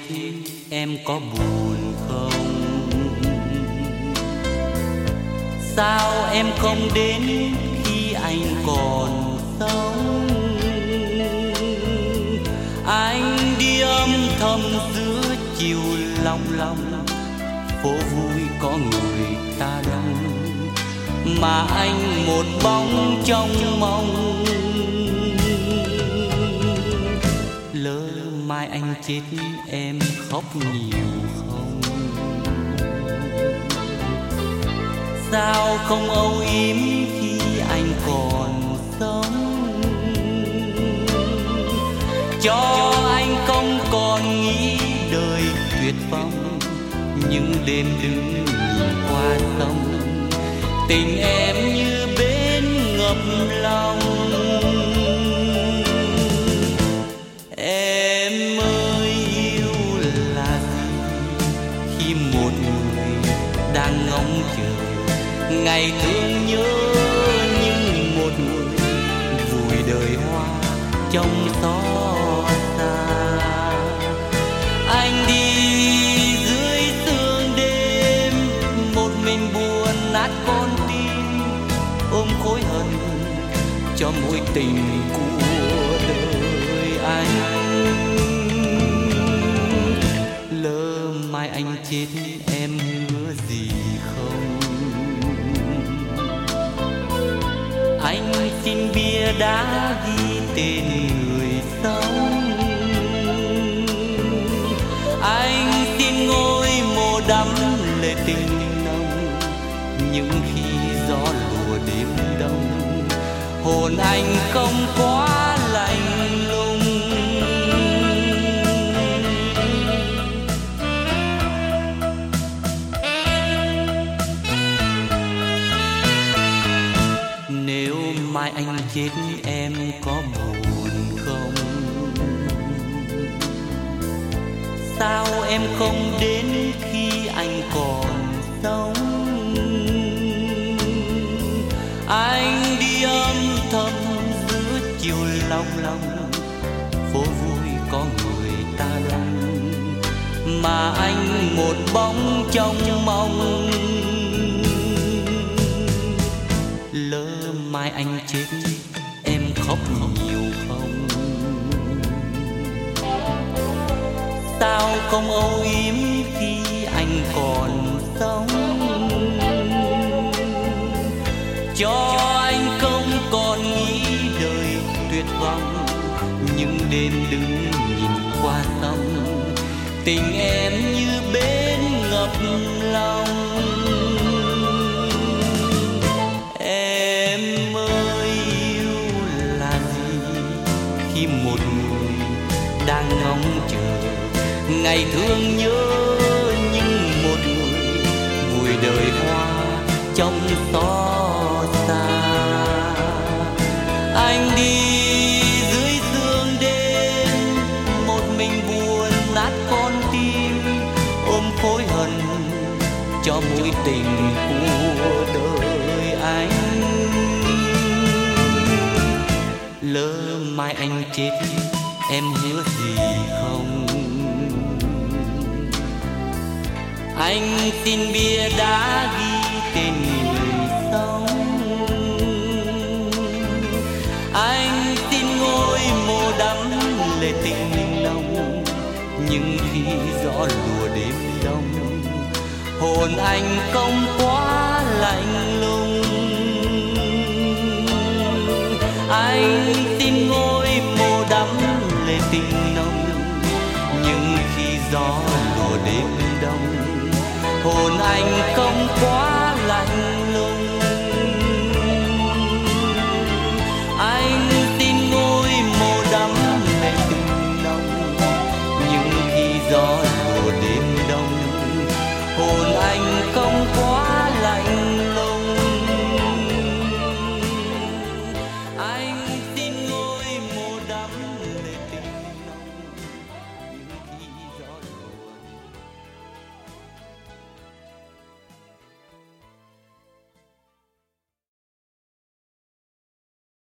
em có buồn không? Sao em không đến khi anh còn sống? Anh đi âm thầm giữa chiều long long, phố vui có người ta đông, mà anh một bóng trong mong. Lỡ mai anh chết em khóc nhiều không? Sao không âu yếm khi anh còn sống? Cho anh không còn nghĩ đời tuyệt vọng, những đêm đứng nhìn qua sông, tình em như bến ngập lòng. Em ơi yêu là gì khi một người đang ngóng chờ ngày thương nhớ, nhưng một người vùi đời hoa trong xót xa. Anh đi dưới sương đêm, một mình buồn nát con tim, ôm khối hận cho mối tình của đời anh. Lỡ mai anh chết em hứa gì không? Anh xin bia đá ghi tên người sống, anh xin ngôi mộ đắm lệ tình nồng, những khi gió lùa đêm đông, hồn anh không quá lạnh lùng. Nếu mai anh chết em có buồn không? Sao em không đến khi anh còn sống? Anh đi âm thầm giữa chiều long long, phố vui có người ta đông, mà anh một bóng trong mong. Lỡ mai anh chết em khóc nhiều không? Sao không âu yếm khi anh còn sống? Cho anh không còn nghĩ đời tuyệt vọng, những đêm đứng nhìn qua sông, tình em như bến ngập lòng. Em ơi yêu là gì khi một người đang ngóng chờ ngày thương nhớ, nhưng một người vùi đời hoa trong xót xa. Anh đi dưới sương đêm, một mình buồn nát con tim, ôm khối hận cho mối tình của đời anh. Lỡ mai anh chết em hứa gì không? Anh xin bia đá ghi tên người sống, anh xin ngôi mộ đắm lệ tình nồng, nhưng khi gió lùa đêm đông, hồn anh không quá lạnh lùng. Anh xin ngôi mộ đắm lệ tình nồng, nhưng khi gió lùa đêm đông, hồn anh không